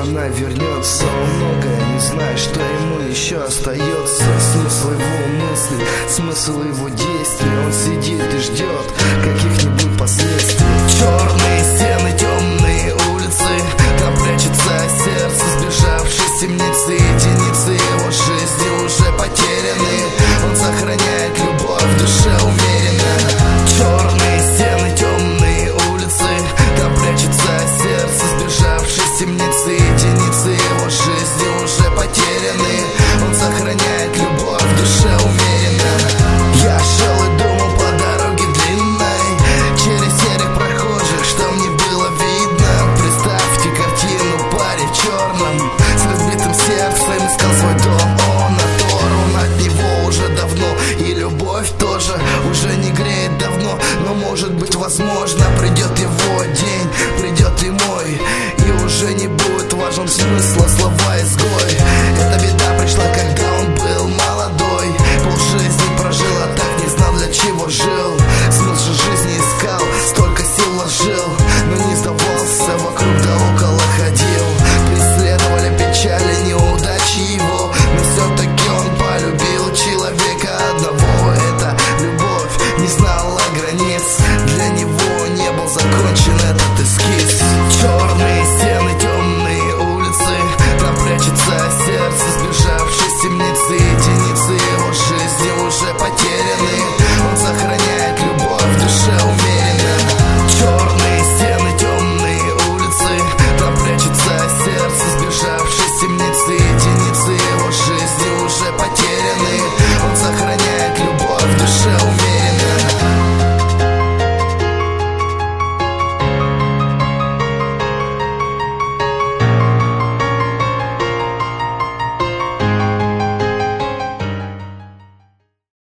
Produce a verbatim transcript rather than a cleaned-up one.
она вернется. Он многое не знает, что ему еще остается. Смысл его мыслей, смысл его действий. Он сидит и ждет каких-нибудь последствий. Черные стены, темные улицы, там прячется сердце, сбежавшись темницы. Единицы его жизни уже потеряны. Он сохраняет любовь в душе уверенно. Черные стены, темные улицы, там прячется сердце, сбежавшись темницы. Единицы его